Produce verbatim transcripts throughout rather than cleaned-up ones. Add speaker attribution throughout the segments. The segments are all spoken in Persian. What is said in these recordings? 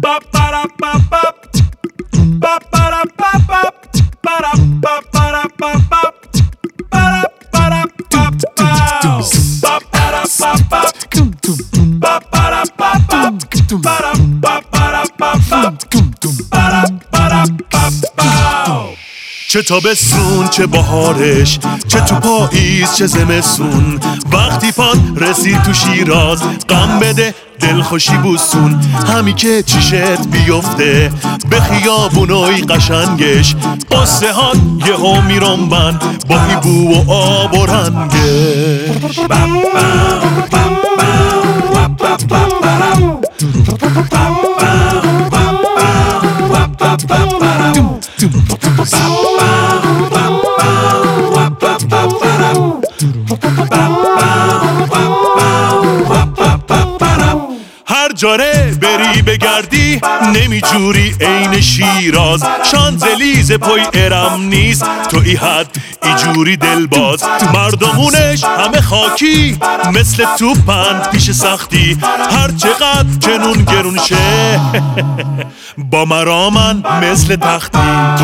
Speaker 1: چه تابستون چه بهارش، چه تو پاییز چه زمستون، وقتی پاد رسید تو شیراز غم بده دلخوشی بوسون. همی که چیشت بیفته به خیابونای قشنگش، قصه ها یه ها میرنبن با هیبو و آب و رنگش. هر جاره بری بگردی نمیجوری عین شیراز، شانزلیزه پای ارم نیست تو ای حد ای جوری دلباز. مردمونش همه خاکی مثل توپن پیش سختی، هر چقدر جنون گرون شه با مرامن مثل تختی.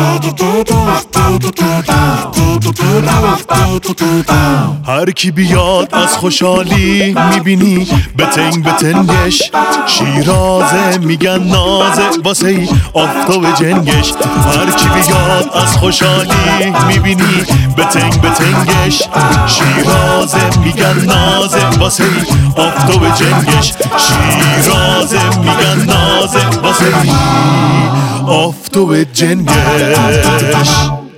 Speaker 1: هر کی بیاد از خوشحالی میبینی بتنگ بتنگش، شیرازه میگن نازه واسه ای آفتاب جنگش. هر کی بیاد از خوشحالی میبینی بتنگ بتنگش، شیرازه میگن نازه واسه ای آفتاب جنگش. شیرازه میگن نازه واسه ای آفتاب جنگش.